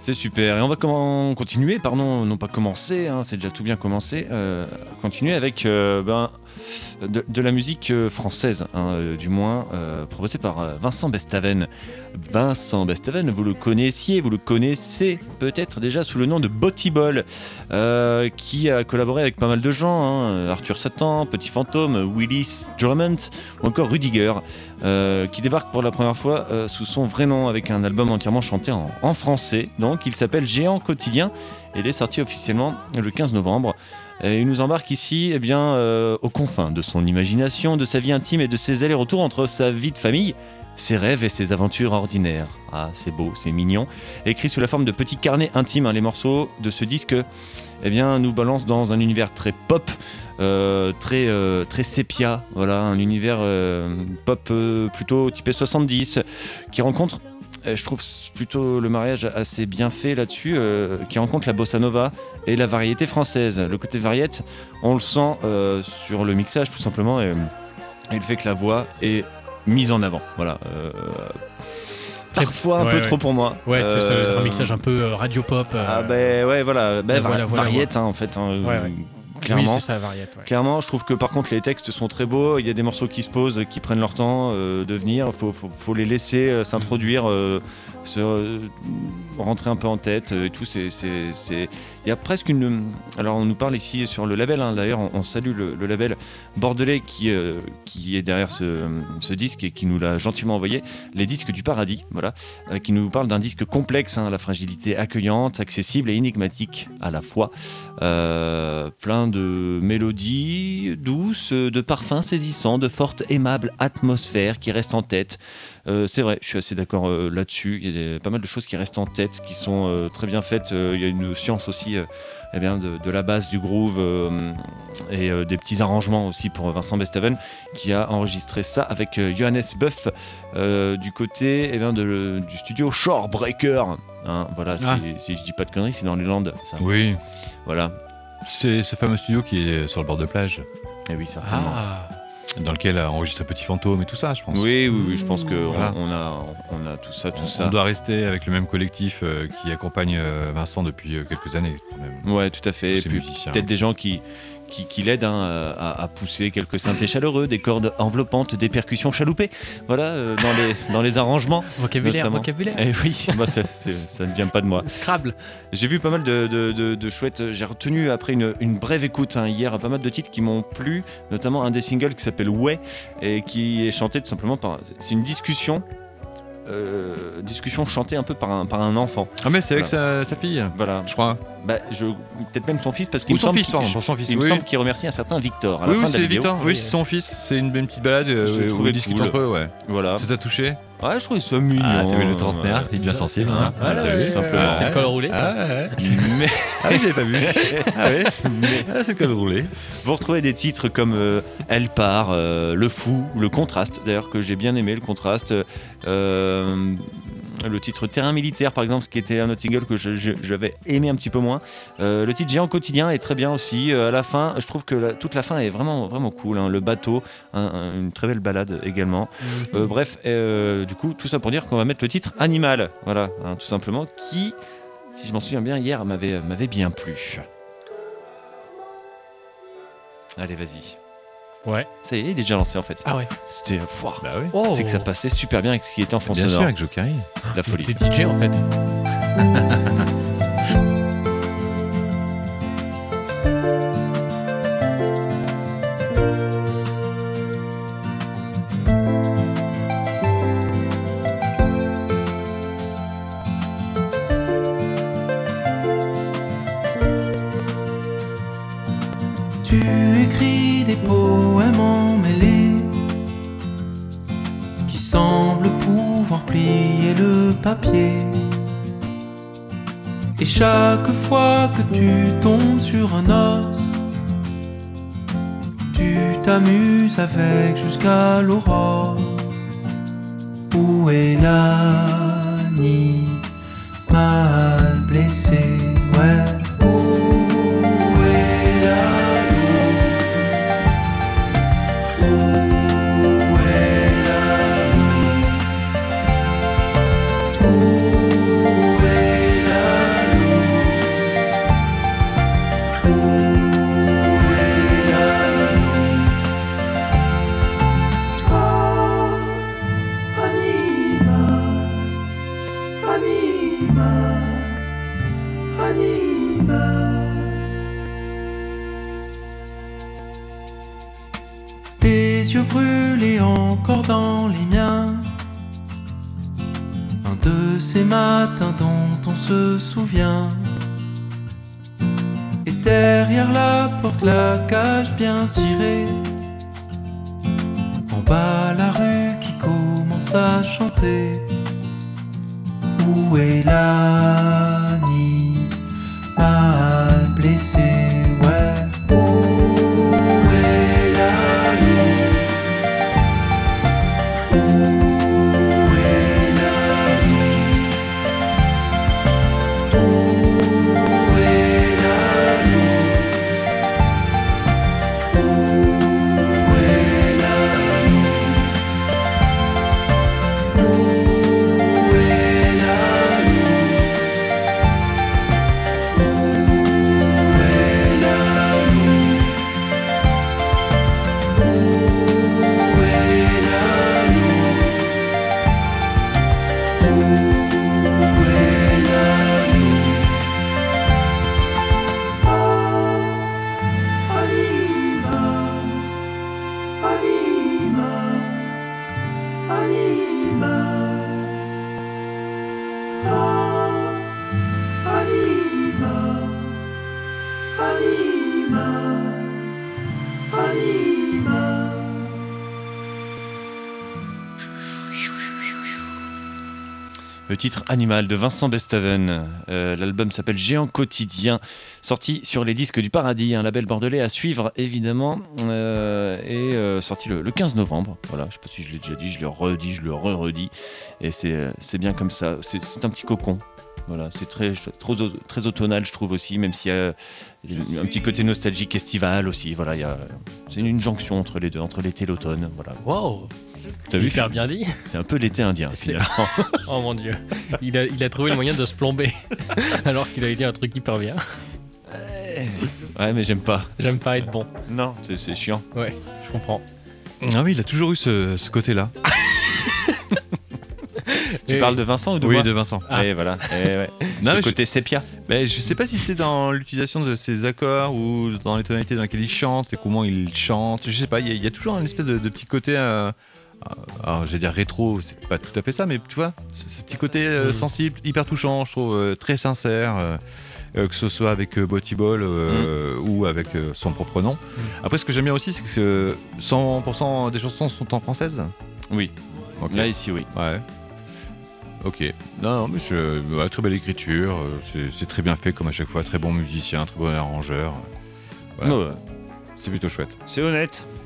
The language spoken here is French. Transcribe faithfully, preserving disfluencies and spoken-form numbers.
C'est super. Et on va comment continuer, pardon, non pas commencer, hein, c'est déjà tout bien commencé. Euh, continuer avec euh, ben, de, de la musique française, hein, euh, du moins, euh, proposée par euh, Vincent Bestaven. Vincent Bestaven, vous le connaissiez, vous le connaissez peut-être déjà sous le nom de Bottyball, euh, qui a collaboré avec pas mal de gens, hein, Arthur Satan, Petit Fantôme, Willis Drummond ou encore Rudiger, euh, qui débarque pour la première fois euh, sous son vrai nom avec un album entièrement chanté en, en français. Donc il s'appelle Géant Quotidien et il est sorti officiellement le quinze novembre. Et il nous embarque ici eh bien, euh, aux confins de son imagination, de sa vie intime et de ses allers-retours entre sa vie de famille, ses rêves et ses aventures ordinaires. Ah, c'est beau, c'est mignon. Écrit sous la forme de petits carnets intimes, hein, les morceaux de ce disque eh bien, nous balancent dans un univers très pop, euh, très, euh, très sépia, voilà, un univers euh, pop euh, plutôt typé soixante-dix, qui rencontre, je trouve plutôt le mariage assez bien fait là-dessus, euh, qui rencontre la bossa nova et la variété française. Le côté variette, on le sent euh, sur le mixage tout simplement, et, et le fait que la voix est mise en avant. Voilà. Euh, parfois un ouais, peu ouais. trop pour moi. Ouais, c'est ça, Euh, un mixage un peu euh, radio pop. Euh, Ah ben ouais, voilà, ben, voilà, va- voilà, variette voilà. hein, en fait. Hein, Ouais, ouais. Clairement. Oui, c'est ça, variette. Ouais. Clairement, je trouve que par contre les textes sont très beaux. Il y a des morceaux qui se posent, qui prennent leur temps euh, de venir. Il faut, faut, faut les laisser euh, s'introduire, euh, se euh, rentrer un peu en tête euh, et tout. C'est, c'est, c'est... Il y a presque une. Alors on nous parle ici sur le label. Hein, d'ailleurs, on, on salue le, le label bordelais qui, euh, qui est derrière ce, ce disque et qui nous l'a gentiment envoyé. Les disques du paradis, voilà, euh, qui nous parle d'un disque complexe, hein, la fragilité accueillante, accessible et énigmatique à la fois. Euh, plein de mélodies douces, de parfums saisissants, de fortes aimables atmosphères qui restent en tête. Euh, c'est vrai, je suis assez d'accord euh, là-dessus. Il y a des- pas mal de choses qui restent en tête, qui sont euh, très bien faites. Euh, il y a une science aussi euh, eh bien, de, de la base du groove euh, et euh, des petits arrangements aussi pour Vincent Bestaven, qui a enregistré ça avec euh, Johannes Buff euh, du côté eh bien, de, du studio Shorebreaker. Hein, voilà, Ah. si, si je dis pas de conneries, c'est dans les Landes. Ça. Oui, Voilà. c'est ce fameux studio qui est sur le bord de plage, Et oui, certainement. Ah, dans lequel a enregistré Petit Fantôme et tout ça, je pense. Oui, oui, oui, je pense qu'on Voilà. on a, on a tout ça, tout On, ça. on doit rester avec le même collectif euh, qui accompagne euh, Vincent depuis euh, quelques années. Quand même. Ouais, tout à fait. Et Ces puis musiciens. peut-être des gens qui, qui, qui l'aident hein, à, à pousser quelques synthés chaleureux, des cordes enveloppantes, des percussions chaloupées. Voilà, euh, dans, les, dans les arrangements. vocabulaire, Notamment. vocabulaire. Et oui, bah, ça, c'est- ça ne vient pas de moi. Scrabble. J'ai vu pas mal de, de, de, de chouettes. J'ai retenu après une, une brève écoute hein, hier pas mal de titres qui m'ont plu, notamment un des singles qui s'appelle Ouais et qui est chanté tout simplement par. C'est une discussion. Euh, discussion chantée un peu par un, par un enfant. Ah mais c'est avec sa, sa fille, Voilà. je crois. Bah, je, peut-être même son fils parce qu'il Ou me son semble fils, qu'il- pardon, je- pour son fils. il me oui. semble qu'il remercie un certain Victor à la oui, fin oui, de la c'est vidéo. Victor. Oui, Oui. c'est son fils. C'est une, une petite balade Je euh, l'ai où trouvé ils discutent cool. entre eux, ouais. Voilà. Ça t'a touché? Ouais, je trouve ça mignon. Ah, t'as vu le trentenaire, Ouais. il devient sensible. Ah, Hein. ah, t'as vu, simplement. ouais. C'est le col roulé. ça. Ah, ouais. Mais Ah oui, j'avais pas vu. Ah oui, ah, c'est le col roulé. vous retrouvez des titres comme euh, Elle part, euh, Le Fou, Le Contraste, d'ailleurs que j'ai bien aimé, Le Contraste. Euh, le titre Terrain Militaire, par exemple, qui était un autre single que je- je- j'avais aimé un petit peu moins. Euh, le titre Géant Quotidien est très bien aussi. Euh, à la fin, je trouve que la- toute la fin est vraiment, vraiment cool. Hein. Le bateau, un- un- une très belle balade également. Euh, bref, euh, du coup, tout ça pour dire qu'on va mettre le titre Animal, voilà, hein, tout simplement, qui, si je m'en souviens bien, hier m'avait, m'avait bien plu. Allez, vas-y. Ouais. Ça y est, il est déjà lancé en fait. Ah ouais. C'était euh, pouah. Bah oui. Oh. C'est que ça passait super bien avec ce qui était en fond Bien sonore. sûr, avec Joe Carey. C'est la folie. T'es D J en fait. Tu écris des poèmes emmêlés qui semblent pouvoir plier le papier. Et chaque fois que tu tombes sur un os, tu t'amuses avec jusqu'à l'aurore. Où est l'animal blessé? Ouais. Où est l'amour? Où est l'amour? Où est l'amour? Anima, anima. Tes yeux brûlés encore dans les miens. Un de ces matins dont on se souvient. Et derrière la porte, la cage bien cirée. En bas, la rue qui commence à chanter. Où est l'animal blessé? Ouais. Où est la loup? Où est la loup? Où est la loup? Où est la loup? Où est la loup? Où est la loup? Où est la loup? Où est la loup? Ah, anima, anima, anima. Ah, anima, anima, anima. Le titre Animal de Vincent Bestaven. Euh, l'album s'appelle Géant Quotidien, sorti sur les disques du Paradis, un label bordelais à suivre évidemment, euh, et euh, sorti le, le quinze novembre. Voilà, je sais pas si je l'ai déjà dit, je le redis, je le re-redis, et c'est, c'est bien comme ça. C'est, c'est un petit cocon. Voilà, c'est très, très, très automnal, je trouve aussi, même s'il y a un petit côté nostalgique estival aussi. Voilà, il y a, c'est une jonction entre les deux, entre l'été et l'automne. Voilà. Wow, T'as c'est vu, hyper bien dit. c'est un peu l'été indien C'est- finalement. Oh mon dieu, il a, il a trouvé le moyen de se plomber alors qu'il a dit un truc hyper bien. Ouais, mais j'aime pas. J'aime pas être bon. Non, c'est, c'est chiant. Ouais, je comprends. Ah oui, il a toujours eu ce, ce côté-là. Tu Et- parles de Vincent ou de Oui, moi de Vincent. Ah. Et voilà. Et ouais. Non, Ce mais je- côté sépia. Mais je sais pas si c'est dans l'utilisation de ses accords ou dans les tonalités dans lesquelles il chante, c'est comment il chante. Je sais pas, il y, a- il y a toujours une espèce de, de petit côté. Euh, euh, alors, je vais dire rétro, c'est pas tout à fait ça, mais tu vois, ce, ce petit côté euh, Mhm. sensible, hyper touchant, je trouve, euh, très sincère. euh, euh, que ce soit avec euh, Botti Ball euh, ou avec euh, son propre nom. Après, ce que j'aime bien aussi, c'est que cent pour cent des chansons sont en française. Oui. Ok. Là, ici, oui. Ouais. Ok. Non, non, mais je, ouais, très belle écriture. euh, C'est, c'est très bien fait, comme à chaque fois. Très bon musicien, très bon arrangeur. Voilà. Non, euh, C'est plutôt chouette. c'est honnête.